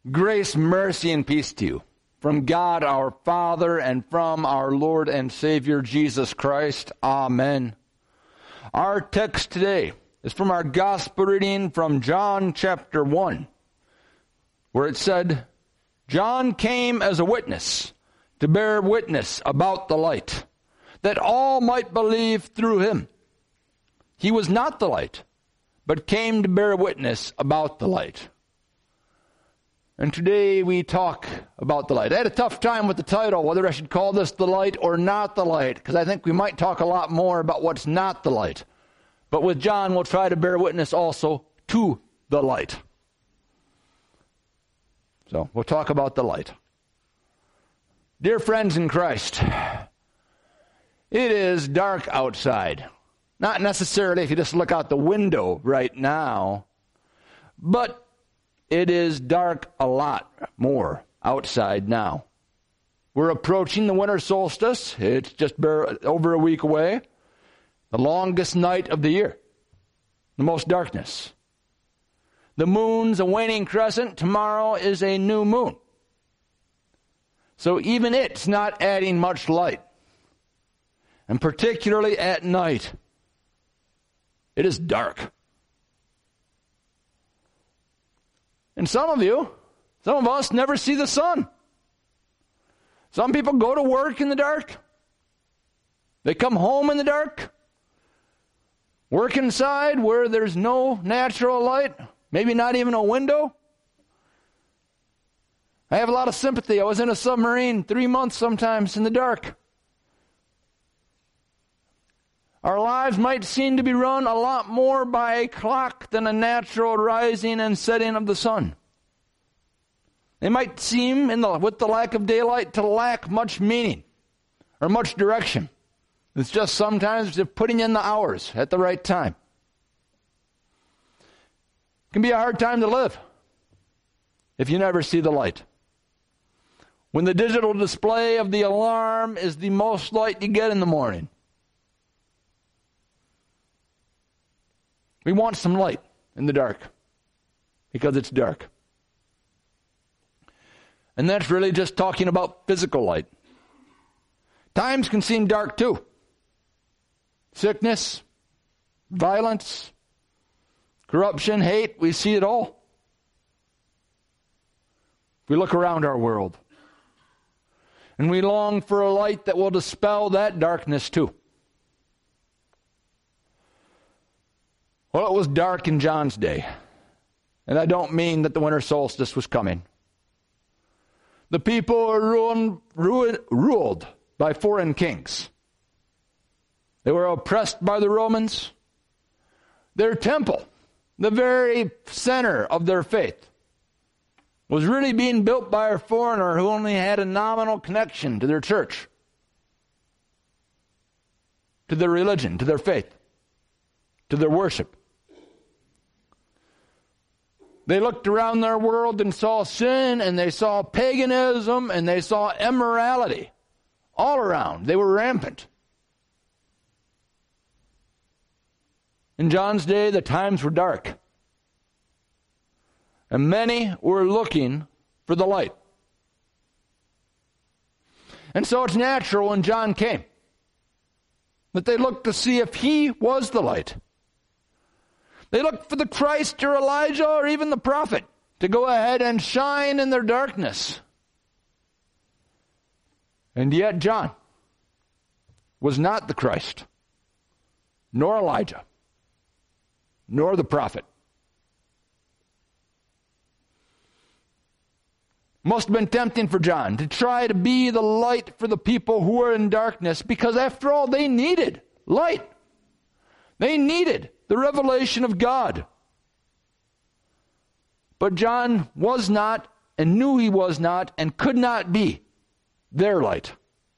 Grace, mercy, and peace to you from God our Father and from our Lord and Savior Jesus Christ. Amen. Our text today is from our gospel reading from John chapter 1, where it said, John came as a witness to bear witness about the light, that all might believe through him. He was not the light, but came to bear witness about the light. And today we talk about the light. I had a tough time with the title, whether I should call this the light or not the light, because I think we might talk a lot more about what's not the light. But with John, we'll try to bear witness also to the light. So we'll talk about the light. Dear friends in Christ, it is dark outside. Not necessarily if you just look out the window right now, but it is dark a lot more outside now. We're approaching the winter solstice. It's just over a week away. The longest night of the year. The most darkness. The moon's a waning crescent. Tomorrow is a new moon. So even it's not adding much light. And particularly at night, it is dark. And some of us never see the sun. Some people go to work in the dark. They come home in the dark. Work inside where there's no natural light. Maybe not even a window. I have a lot of sympathy. I was in a submarine 3 months sometimes in the dark. Our lives might seem to be run a lot more by a clock than a natural rising and setting of the sun. They might seem, with the lack of daylight, to lack much meaning or much direction. It's just sometimes just putting in the hours at the right time. It can be a hard time to live if you never see the light. When the digital display of the alarm is the most light you get in the morning. We want some light in the dark because it's dark. And that's really just talking about physical light. Times can seem dark too. Sickness, violence, corruption, hate, we see it all. We look around our world. And we long for a light that will dispel that darkness too. Well, it was dark in John's day. And I don't mean that the winter solstice was coming. The people were ruled by foreign kings. They were oppressed by the Romans. Their temple, the very center of their faith, was really being built by a foreigner who only had a nominal connection to their church, to their religion, to their faith, to their worship. They looked around their world and saw sin, and they saw paganism, and they saw immorality all around. They were rampant. In John's day, the times were dark. And many were looking for the light. And so it's natural when John came that they looked to see if he was the light. They looked for the Christ or Elijah or even the prophet to go ahead and shine in their darkness. And yet John was not the Christ, nor Elijah, nor the prophet. Must have been tempting for John to try to be the light for the people who were in darkness, because after all, they needed light. They needed the revelation of God. But John was not, and knew he was not, and could not be their light.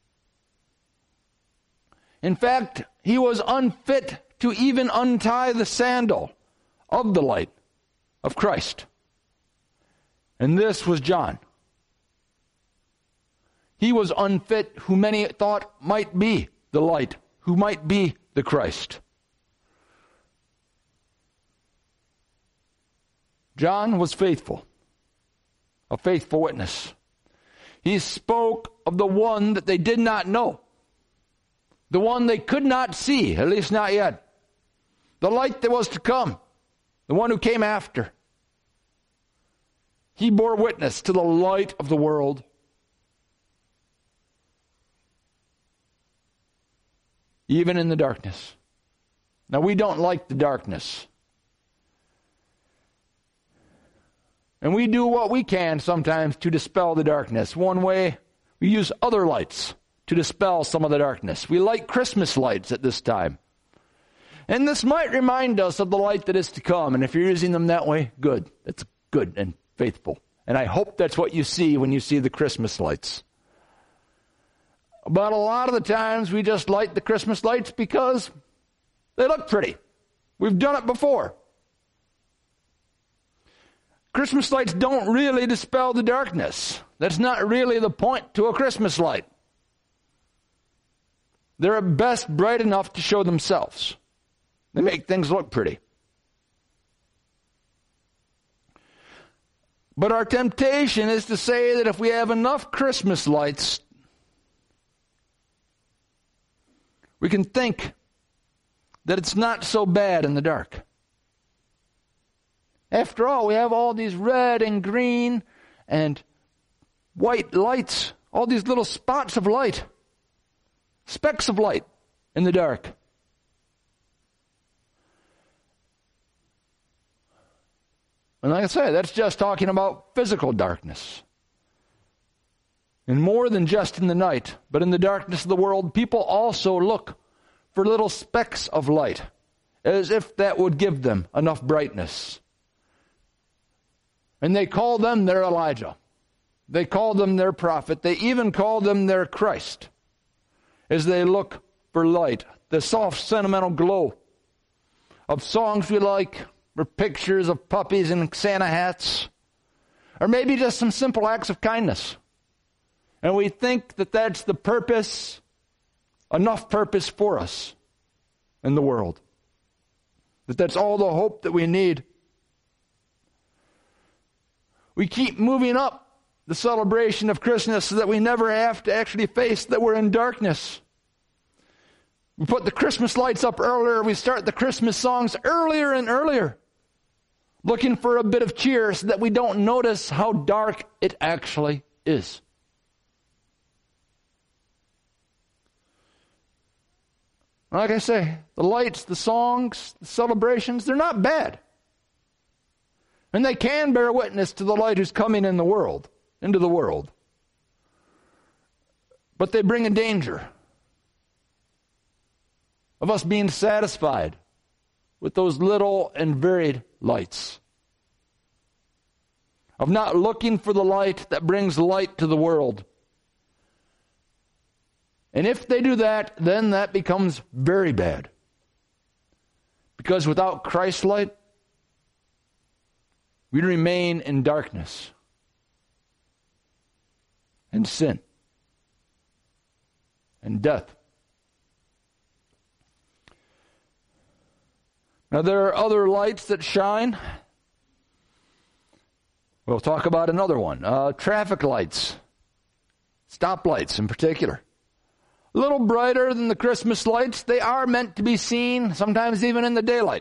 In fact, he was unfit to even untie the sandal of the light of Christ. And this was John. He was unfit, who many thought might be the light, who might be the Christ. John was faithful. a faithful witness. He spoke of the one that they did not know, the one they could not see, at least not yet, the light that was to come, the one who came after. He bore witness to the light of the world. Even in the darkness. Now, we don't like the darkness. And we do what we can sometimes to dispel the darkness. One way, we use other lights to dispel some of the darkness. We light Christmas lights at this time. And this might remind us of the light that is to come. And if you're using them that way, good. That's good and faithful. And I hope that's what you see when you see the Christmas lights. But a lot of the times we just light the Christmas lights because they look pretty. We've done it before. Christmas lights don't really dispel the darkness. That's not really the point to a Christmas light. They're at best bright enough to show themselves. They make things look pretty. But our temptation is to say that if we have enough Christmas lights, we can think that it's not so bad in the dark. After all, we have all these red and green and white lights, all these little spots of light, specks of light in the dark. And like I say, that's just talking about physical darkness. And more than just in the night, but in the darkness of the world, people also look for little specks of light, as if that would give them enough brightness. And they call them their Elijah. They call them their prophet. They even call them their Christ, as they look for light, the soft, sentimental glow of songs we like, or pictures of puppies in Santa hats, or maybe just some simple acts of kindness. And we think that that's the purpose, enough purpose for us in the world. That that's all the hope that we need. We keep moving up the celebration of Christmas so that we never have to actually face that we're in darkness. We put the Christmas lights up earlier. We start the Christmas songs earlier and earlier, looking for a bit of cheer so that we don't notice how dark it actually is. Like I say, the lights, the songs, the celebrations, they're not bad. And they can bear witness to the light who's coming in the world, into the world. But they bring a danger of us being satisfied with those little and varied lights. Of not looking for the light that brings light to the world. And if they do that, then that becomes very bad. Because without Christ's light, we remain in darkness and sin and death. Now there are other lights that shine. We'll talk about another one. Traffic lights. Stoplights in particular. A little brighter than the Christmas lights. They are meant to be seen, sometimes even in the daylight.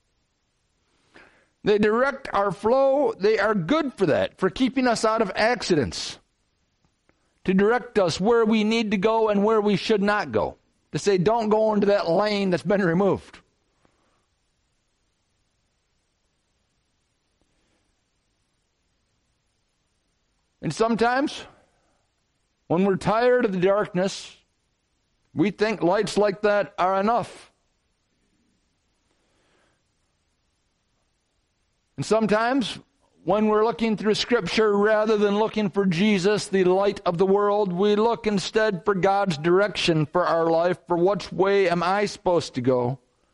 They direct our flow. They are good for that, for keeping us out of accidents. To direct us where we need to go and where we should not go. To say, don't go into that lane that's been removed. And sometimes, when we're tired of the darkness, we think lights like that are enough. And sometimes, when we're looking through Scripture, rather than looking for Jesus, the light of the world, we look instead for God's direction for our life, for which way am I supposed to go?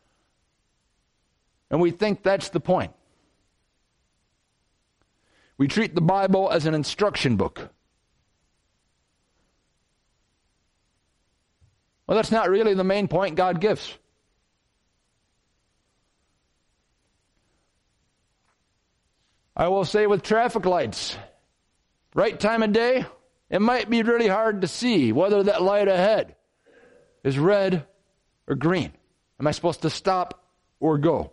And we think that's the point. We treat the Bible as an instruction book. Well, that's not really the main point God gives. I will say with traffic lights, right time of day, it might be really hard to see whether that light ahead is red or green. Am I supposed to stop or go?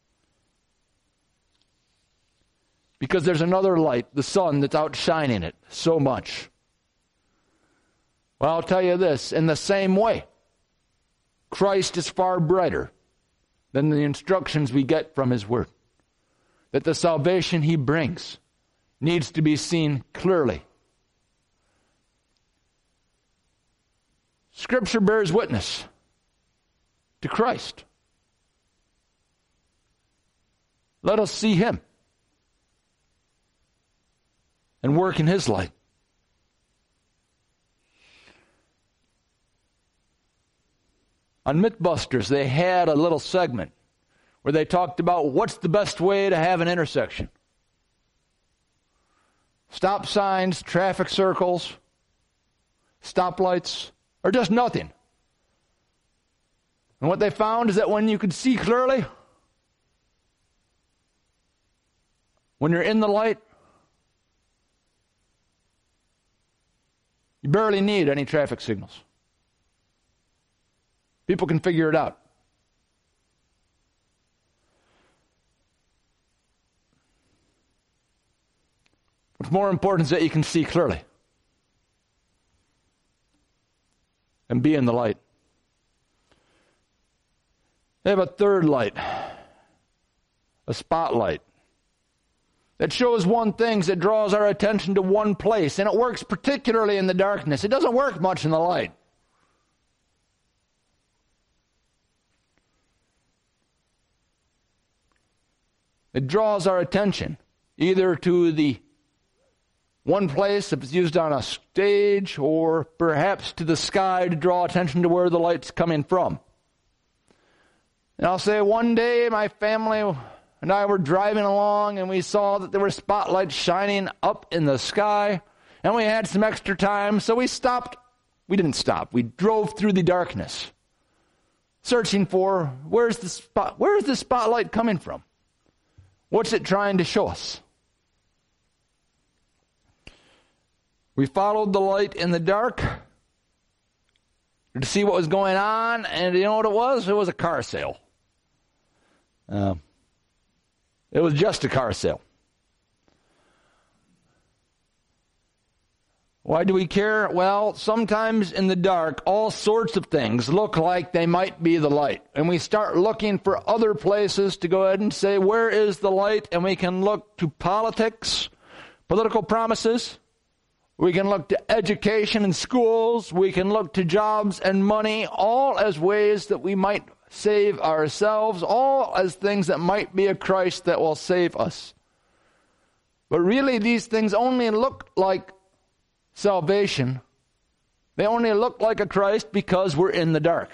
Because there's another light, the sun, that's outshining it so much. Well, I'll tell you this, in the same way, Christ is far brighter than the instructions we get from His Word. That the salvation He brings needs to be seen clearly. Scripture bears witness to Christ. Let us see Him and work in His light. On Mythbusters, they had a little segment where they talked about what's the best way to have an intersection. Stop signs, traffic circles, stoplights, or just nothing. And what they found is that when you could see clearly, when you're in the light, you barely need any traffic signals. People can figure it out. What's more important is that you can see clearly and be in the light. They have a third light, a spotlight, that shows one thing, that draws our attention to one place, and it works particularly in the darkness. It doesn't work much in the light. It draws our attention either to the one place if it's used on a stage, or perhaps to the sky to draw attention to where the light's coming from. And I'll say one day my family and I were driving along and we saw that there were spotlights shining up in the sky, and we had some extra time, so we stopped. We didn't stop. We drove through the darkness, searching for where's the spotlight coming from? What's it trying to show us? We followed the light in the dark to see what was going on, and you know what it was? It was a car sale. It was just a car sale. Why do we care? Well, sometimes in the dark, all sorts of things look like they might be the light. And we start looking for other places to go ahead and say, where is the light? And we can look to politics, political promises. We can look to education and schools. We can look to jobs and money, all as ways that we might save ourselves, all as things that might be a Christ that will save us. But really, these things only look like salvation. They only look like a Christ because we're in the dark.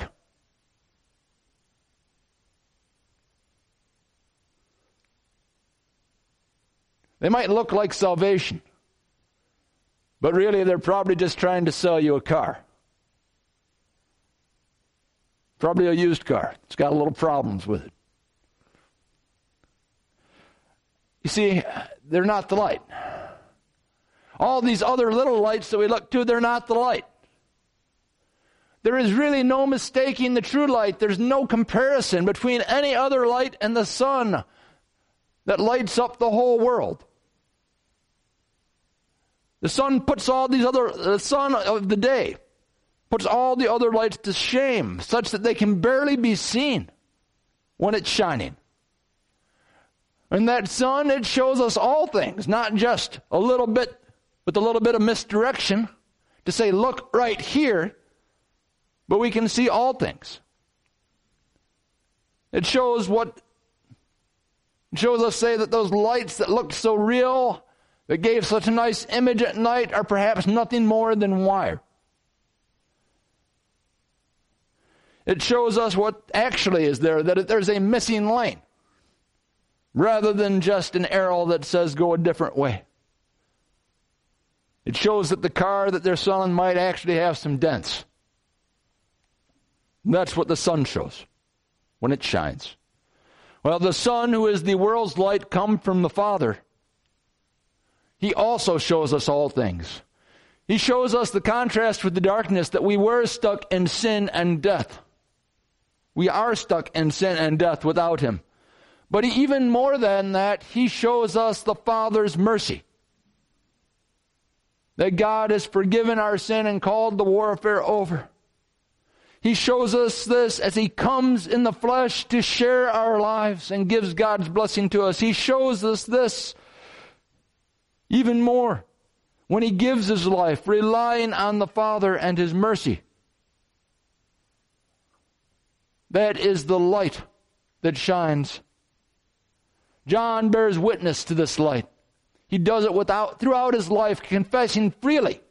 They might look like salvation, but really they're probably just trying to sell you a car. Probably a used car. It's got a little problems with it. You see, they're not the light. All these other little lights that we look to, they're not the light. There is really no mistaking the true light. There's no comparison between any other light and the sun that lights up the whole world. The sun the sun of the day puts all the other lights to shame, such that they can barely be seen when it's shining. And that sun, it shows us all things, not just a little bit, with a little bit of misdirection to say, look right here, but we can see all things. It shows us, say, that those lights that looked so real, that gave such a nice image at night, are perhaps nothing more than wire. It shows us what actually is there, that there's a missing lane, rather than just an arrow that says go a different way. It shows that the car that they're selling might actually have some dents. That's what the sun shows when it shines. Well, the Son, who is the world's light, come from the Father. He also shows us all things. He shows us the contrast with the darkness, that we were stuck in sin and death. We are stuck in sin and death without Him. But even more than that, He shows us the Father's mercy. That God has forgiven our sin and called the warfare over. He shows us this as He comes in the flesh to share our lives and gives God's blessing to us. He shows us this even more when He gives His life, relying on the Father and His mercy. That is the light that shines. John bears witness to this light. He does it throughout his life, confessing freely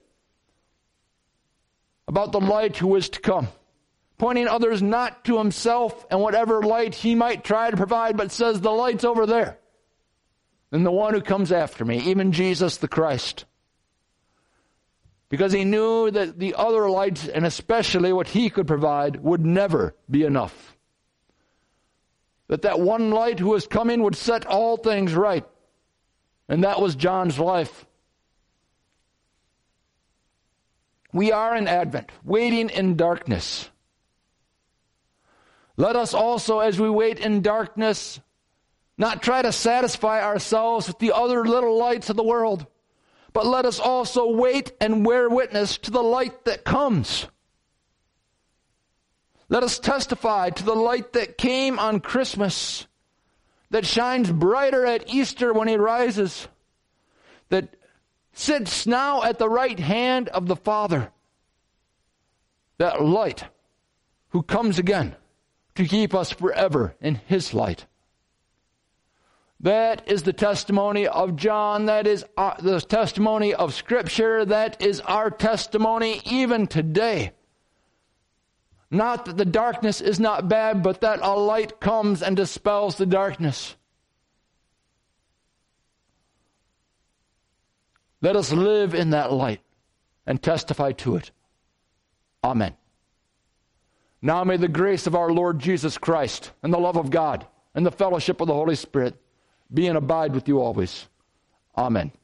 about the light who is to come, pointing others not to himself and whatever light he might try to provide, but says, the light's over there. And the one who comes after me, even Jesus the Christ. Because he knew that the other lights, and especially what he could provide, would never be enough. That one light who was coming would set all things right. And that was John's life. We are in Advent, waiting in darkness. Let us also, as we wait in darkness, not try to satisfy ourselves with the other little lights of the world, but let us also wait and bear witness to the light that comes. Let us testify to the light that came on Christmas, that shines brighter at Easter when He rises, that sits now at the right hand of the Father. That light who comes again to keep us forever in His light. That is the testimony of John. That is the testimony of Scripture. That is our testimony even today. Not that the darkness is not bad, but that a light comes and dispels the darkness. Let us live in that light and testify to it. Amen. Now may the grace of our Lord Jesus Christ and the love of God and the fellowship of the Holy Spirit be and abide with you always. Amen.